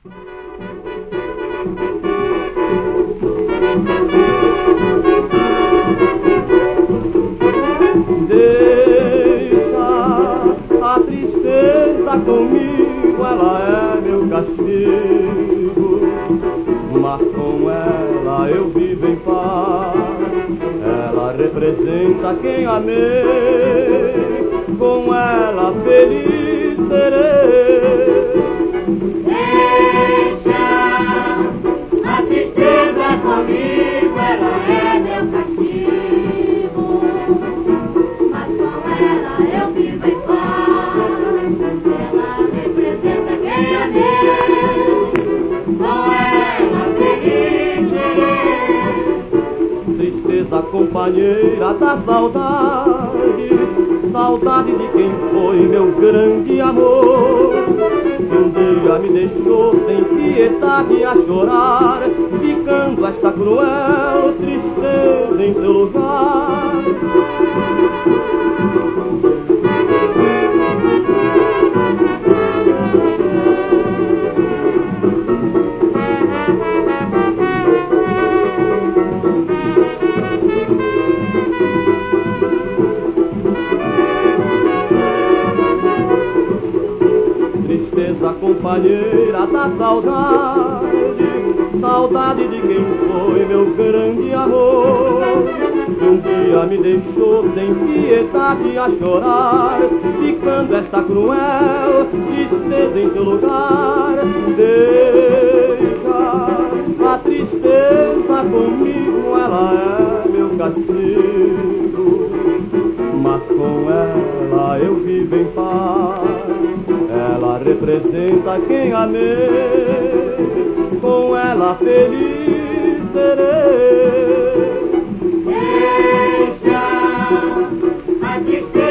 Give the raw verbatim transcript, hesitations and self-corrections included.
Deixa a tristeza comigo, ela é meu castigo, mas com ela eu vivo em paz. Ela representa quem amei, com ela feliz serei. Deixa a tristeza comigo, ela é meu castigo, mas com ela eu vivo em paz. Ela representa quem amei, com ela feliz serei. Tristeza companheira da saudade, saudade de quem foi meu grande amor. Um dia me deixou sem piedade a chorar, ficando esta cruel tristeza em seu lugar. Tristeza companheira da saudade, saudade de quem foi meu grande amor. Um dia me deixou sem piedade a chorar, ficando esta cruel tristeza em seu lugar. Deixa a tristeza comigo, ela é meu castigo, mas com ela eu vivo em paz. Ela representa quem amei, com ela feliz serei. Deixa a tristeza